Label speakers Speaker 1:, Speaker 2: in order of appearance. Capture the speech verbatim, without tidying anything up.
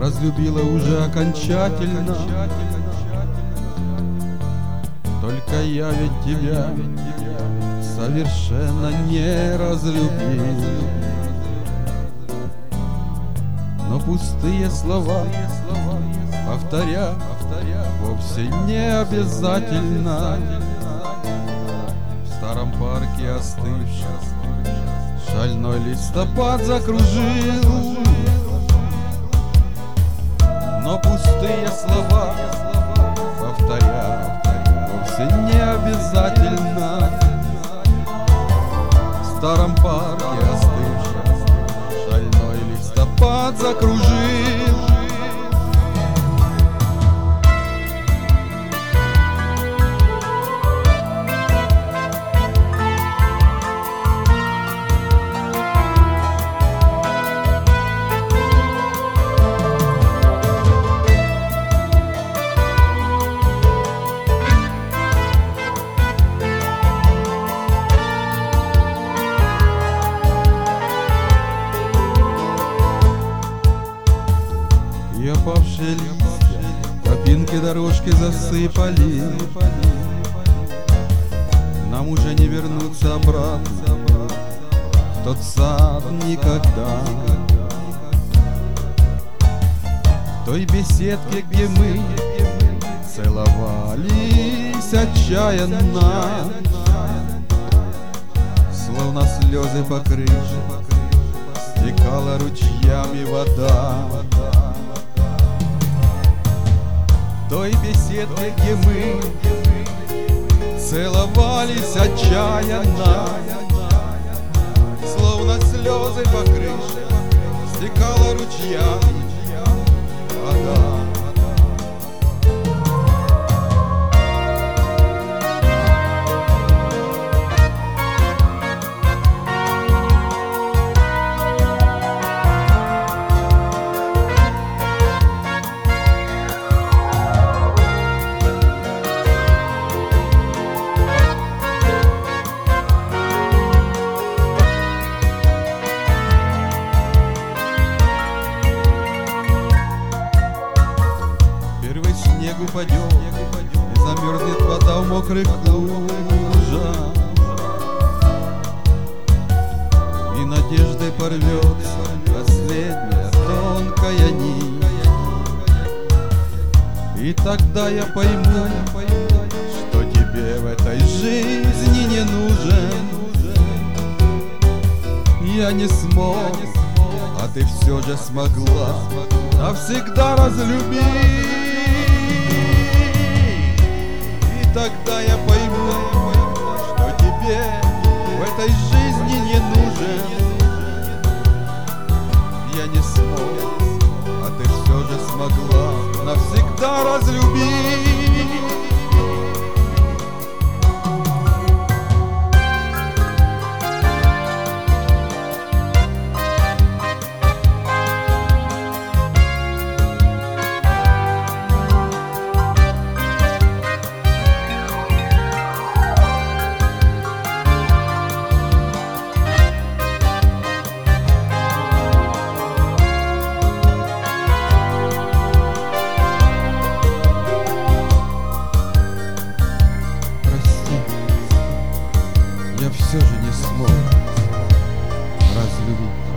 Speaker 1: разлюбила уже окончательно. Только я ведь тебя совершенно не разлюбил. Но пустые слова повторять вовсе не обязательно. В старом парке остывший шальной листопад закружил. Но пустые слова повторять вовсе не обязательно. В старом парке остывший шальной листопад закружил. И опавшие листья тропинки дорожки засыпали. Нам уже не вернуться обратно в тот сад никогда. В той беседке, где мы целовались отчаянно, словно слезы по крыше стекала ручьями вода. В той беседке, где мы целовались отчаянно, словно слезы по крыше стекала ручьями вода. Снег упадет, и замерзнет вода в мокрых лужах, и надеждой порвется последняя тонкая нить. И тогда я пойму, что тебе в этой жизни не нужен. Я не смог, а ты все же смогла навсегда разлюбить. Тогда я пойму, что тебе в этой жизни не нужен. Я не смог, а ты все же смогла навсегда разлюбить. Я все же не смог разлюбить.